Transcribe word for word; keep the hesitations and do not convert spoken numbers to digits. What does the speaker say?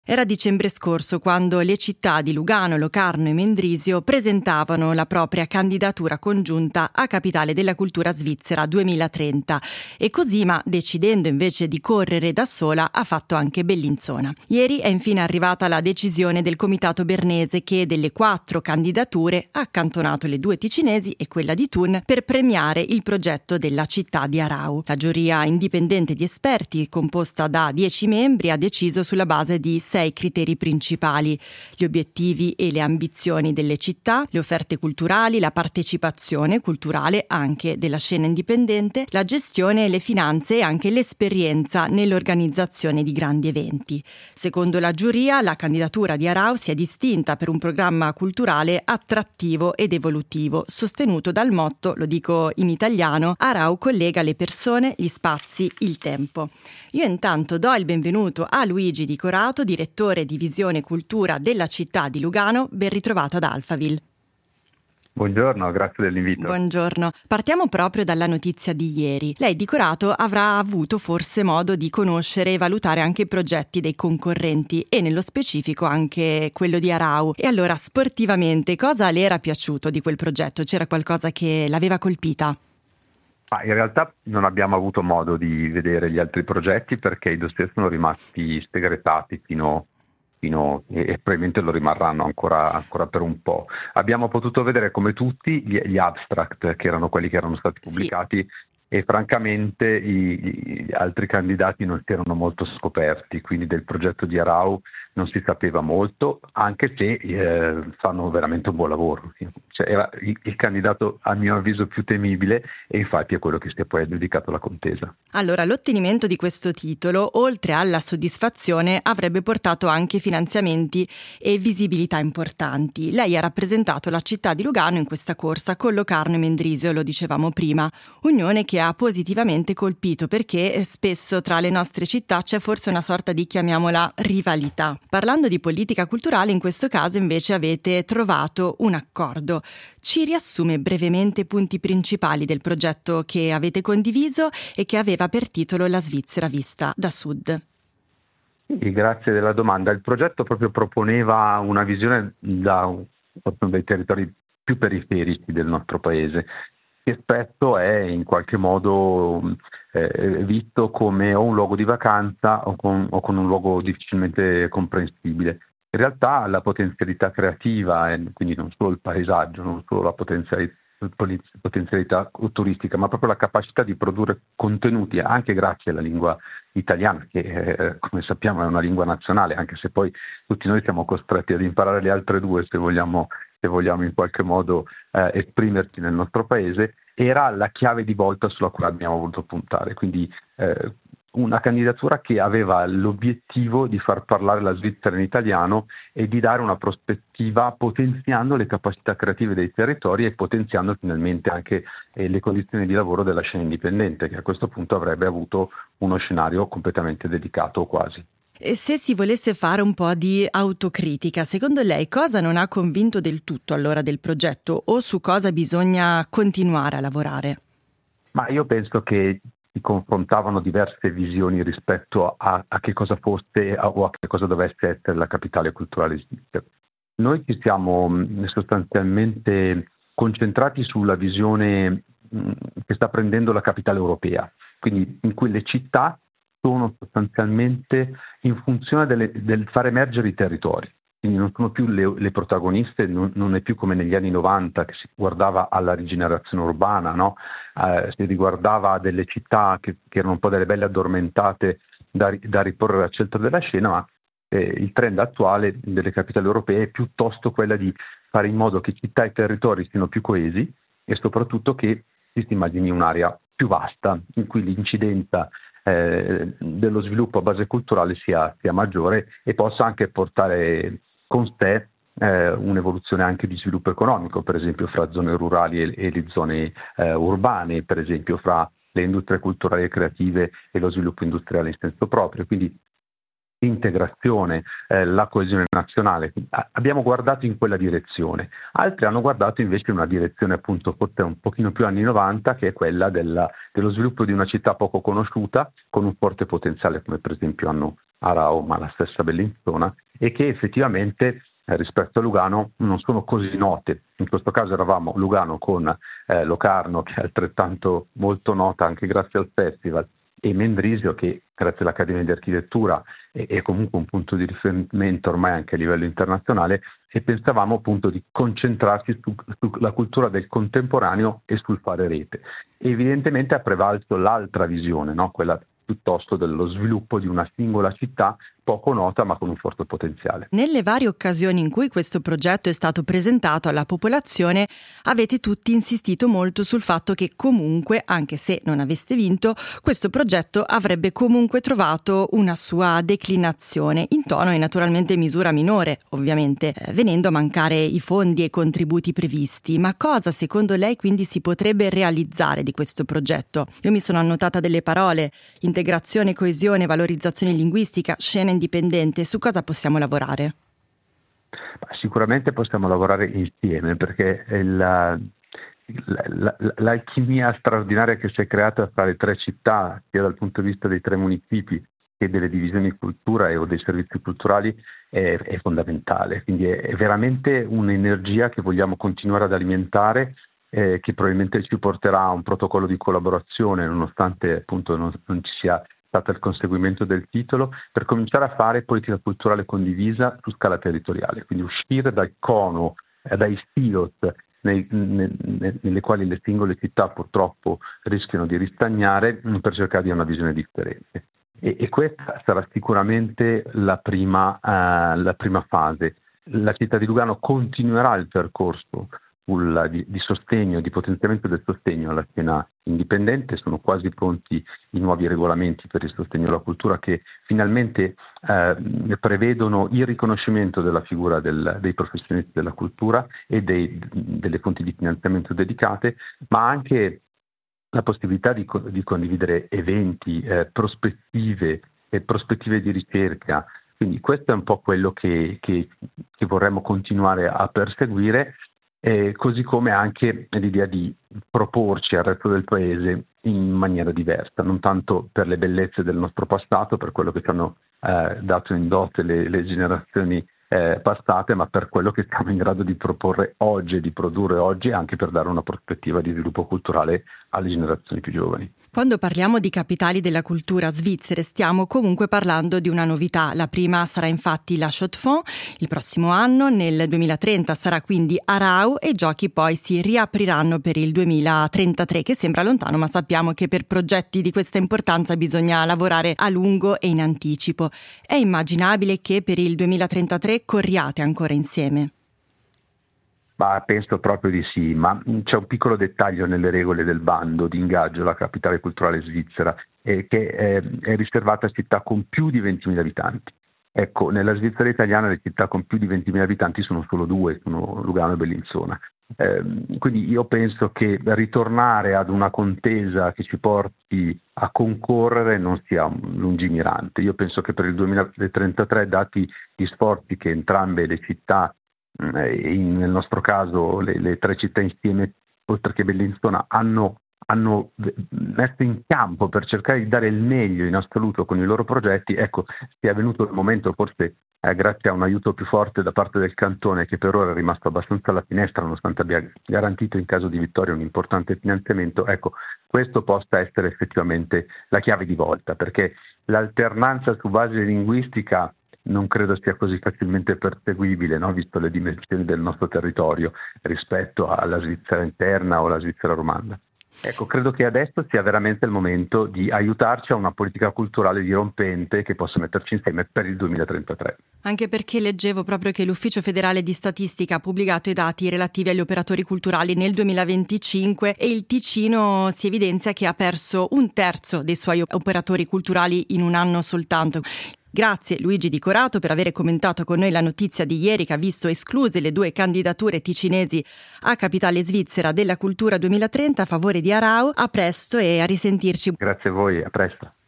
Era dicembre scorso quando le città di Lugano, Locarno e Mendrisio presentavano la propria candidatura congiunta a Capitale della Cultura Svizzera duemilatrenta e Cosima, decidendo invece di correre da sola, ha fatto anche Bellinzona. Ieri è infine arrivata la decisione del Comitato Bernese che delle quattro candidature ha accantonato le due ticinesi e quella di Thun per premiare il progetto della città di Aarau. La giuria indipendente di esperti, composta da dieci membri, ha deciso sulla base di sei criteri principali: gli obiettivi e le ambizioni delle città, le offerte culturali, la partecipazione culturale anche della scena indipendente, la gestione e le finanze e anche l'esperienza nell'organizzazione di grandi eventi. Secondo la giuria, la candidatura di Aarau si è distinta per un programma culturale attrattivo ed evolutivo, sostenuto dal motto, lo dico in italiano, Aarau collega le persone, gli spazi, il tempo. Io intanto do il benvenuto a Luigi Di Corato, direttore di Visione e Cultura della città di Lugano. Ben ritrovato ad Alphaville. Buongiorno, grazie dell'invito. Buongiorno. Partiamo proprio dalla notizia di ieri. Lei, Di Corato, avrà avuto forse modo di conoscere e valutare anche i progetti dei concorrenti e nello specifico anche quello di Aarau. E allora, sportivamente, cosa le era piaciuto di quel progetto? C'era qualcosa che l'aveva colpita? Ma in realtà non abbiamo avuto modo di vedere gli altri progetti perché i dossier sono rimasti segretati fino, fino e, e probabilmente lo rimarranno ancora, ancora per un po'. Abbiamo potuto vedere come tutti gli, gli abstract, che erano quelli che erano stati pubblicati, sì. E francamente i, gli altri candidati non si erano molto scoperti, quindi del progetto di Aarau non si sapeva molto, anche se eh, fanno veramente un buon lavoro. Cioè, era il, il candidato a mio avviso più temibile e infatti è quello che si è poi dedicato alla contesa. Allora, l'ottenimento di questo titolo, oltre alla soddisfazione, avrebbe portato anche finanziamenti e visibilità importanti. Lei ha rappresentato la città di Lugano in questa corsa con Locarno e Mendrisio, lo dicevamo prima, unione che ha positivamente colpito perché spesso tra le nostre città c'è forse una sorta di, chiamiamola, rivalità. Parlando di politica culturale, in questo caso invece avete trovato un accordo. Ci riassume brevemente i punti principali del progetto che avete condiviso e che aveva per titolo La Svizzera vista da sud? Sì, grazie della domanda. Il progetto proprio proponeva una visione da dai territori più periferici del nostro paese, che spesso è in qualche modo eh, visto come o un luogo di vacanza o con, o con un luogo difficilmente comprensibile. In realtà la potenzialità creativa, e quindi non solo il paesaggio, non solo la potenzialità, potenzialità turistica, ma proprio la capacità di produrre contenuti anche grazie alla lingua italiana, che eh, come sappiamo è una lingua nazionale, anche se poi tutti noi siamo costretti ad imparare le altre due se vogliamo se vogliamo in qualche modo eh, esprimerci nel nostro paese, era la chiave di volta sulla quale abbiamo voluto puntare. Quindi eh, una candidatura che aveva l'obiettivo di far parlare la Svizzera in italiano e di dare una prospettiva potenziando le capacità creative dei territori e potenziando finalmente anche eh, le condizioni di lavoro della scena indipendente, che a questo punto avrebbe avuto uno scenario completamente dedicato o quasi. E se si volesse fare un po' di autocritica, secondo lei cosa non ha convinto del tutto allora del progetto o su cosa bisogna continuare a lavorare? Ma io penso che si confrontavano diverse visioni rispetto a, a che cosa fosse a, o a che cosa dovesse essere la capitale culturale svizzera. Noi ci siamo mh, sostanzialmente concentrati sulla visione mh, che sta prendendo la capitale europea, quindi in cui le città sono sostanzialmente in funzione delle, del far emergere i territori, quindi non sono più le, le protagoniste, non, non è più come negli anni novanta che si guardava alla rigenerazione urbana, no? Eh, si riguardava delle città che, che erano un po' delle belle addormentate da, da riporre al centro della scena, ma eh, il trend attuale delle capitali europee è piuttosto quella di fare in modo che città e territori siano più coesi e soprattutto che si immagini un'area più vasta in cui l'incidenza Eh, dello sviluppo a base culturale sia, sia maggiore e possa anche portare con sé eh, un'evoluzione anche di sviluppo economico, per esempio fra zone rurali e, e le zone eh, urbane, per esempio fra le industrie culturali e creative e lo sviluppo industriale in senso proprio. Quindi l'integrazione, eh, la coesione nazionale. Abbiamo guardato in quella direzione. Altri hanno guardato invece in una direzione appunto forse un pochino più anni novanta, che è quella della, dello sviluppo di una città poco conosciuta con un forte potenziale, come per esempio hanno Arao, ma la stessa Bellinzona, e che effettivamente eh, rispetto a Lugano non sono così note. In questo caso eravamo Lugano con eh, Locarno, che è altrettanto molto nota anche grazie al festival, e Mendrisio, che grazie all'Accademia di Architettura è, è comunque un punto di riferimento ormai anche a livello internazionale, e pensavamo appunto di concentrarsi su, sulla cultura del contemporaneo e sul fare rete. E evidentemente ha prevalso l'altra visione, no? Quella piuttosto dello sviluppo di una singola città poco nota ma con un forte potenziale. Nelle varie occasioni in cui questo progetto è stato presentato alla popolazione avete tutti insistito molto sul fatto che comunque, anche se non aveste vinto, questo progetto avrebbe comunque trovato una sua declinazione in tono e naturalmente misura minore, ovviamente, eh, venendo a mancare i fondi e i contributi previsti. Ma cosa secondo lei quindi si potrebbe realizzare di questo progetto? Io mi sono annotata delle parole: integrazione, coesione, valorizzazione linguistica, scena indipendente. Su cosa possiamo lavorare? Sicuramente possiamo lavorare insieme, perché la, la, la, l'alchimia straordinaria che si è creata tra le tre città, sia dal punto di vista dei tre municipi che delle divisioni di cultura e o dei servizi culturali, è, è fondamentale. Quindi è, è veramente un'energia che vogliamo continuare ad alimentare, eh, che probabilmente ci porterà a un protocollo di collaborazione, nonostante appunto non, non ci sia stato il conseguimento del titolo, per cominciare a fare politica culturale condivisa su scala territoriale, quindi uscire dal cono, eh, dai silos nei, ne, ne, nelle quali le singole città purtroppo rischiano di ristagnare, per cercare di avere una visione differente. E, e questa sarà sicuramente la prima, uh, la prima fase. La città di Lugano continuerà il percorso Di, di sostegno, di potenziamento del sostegno alla scena indipendente. Sono quasi pronti i nuovi regolamenti per il sostegno alla cultura, che finalmente eh, prevedono il riconoscimento della figura del, dei professionisti della cultura e dei, delle fonti di finanziamento dedicate, ma anche la possibilità di, di condividere eventi, eh, prospettive e prospettive di ricerca. Quindi questo è un po' quello che, che, che vorremmo continuare a perseguire. Eh, così come anche l'idea di proporci al resto del paese in maniera diversa, non tanto per le bellezze del nostro passato, per quello che ci hanno eh, dato in dote le, le generazioni eh, passate, ma per quello che siamo in grado di proporre oggi e di produrre oggi, anche per dare una prospettiva di sviluppo culturale alle generazioni più giovani. Quando parliamo di capitali della cultura svizzere stiamo comunque parlando di una novità. La prima sarà infatti la Chaux de Fonds il prossimo anno, nel duemilatrenta sarà quindi Arau e i giochi poi si riapriranno per il duemilatrentatré, che sembra lontano, ma sappiamo che per progetti di questa importanza bisogna lavorare a lungo e in anticipo. È immaginabile che per il duemilatrentatré corriate ancora insieme? Ma penso proprio di sì, ma c'è un piccolo dettaglio nelle regole del bando di ingaggio alla capitale culturale svizzera, eh, che è, è riservata a città con più di ventimila abitanti. Ecco, nella Svizzera italiana le città con più di ventimila abitanti sono solo due, sono Lugano e Bellinzona. Eh, quindi io penso che ritornare ad una contesa che ci porti a concorrere non sia lungimirante. Io penso che per il duemilatrentatré, dati gli sforzi che entrambe le città, In, nel nostro caso le, le tre città insieme, oltre che Bellinzona, hanno, hanno messo in campo per cercare di dare il meglio in assoluto con i loro progetti, ecco, sia venuto il momento, forse eh, grazie a un aiuto più forte da parte del cantone, che per ora è rimasto abbastanza alla finestra nonostante abbia garantito in caso di vittoria un importante finanziamento, ecco, questo possa essere effettivamente la chiave di volta, perché l'alternanza su base linguistica non credo sia così facilmente perseguibile, no? Visto le dimensioni del nostro territorio rispetto alla Svizzera interna o alla Svizzera romanda. Ecco, credo che adesso sia veramente il momento di aiutarci a una politica culturale dirompente che possa metterci insieme per il duemilatrentatré. Anche perché leggevo proprio che l'Ufficio Federale di Statistica ha pubblicato i dati relativi agli operatori culturali nel duemilaventicinque e il Ticino si evidenzia che ha perso un terzo dei suoi operatori culturali in un anno soltanto. Grazie Luigi Di Corato per aver commentato con noi la notizia di ieri che ha visto escluse le due candidature ticinesi a capitale svizzera della cultura duemilatrenta a favore di Arau. A presto e a risentirci. Grazie a voi, a presto.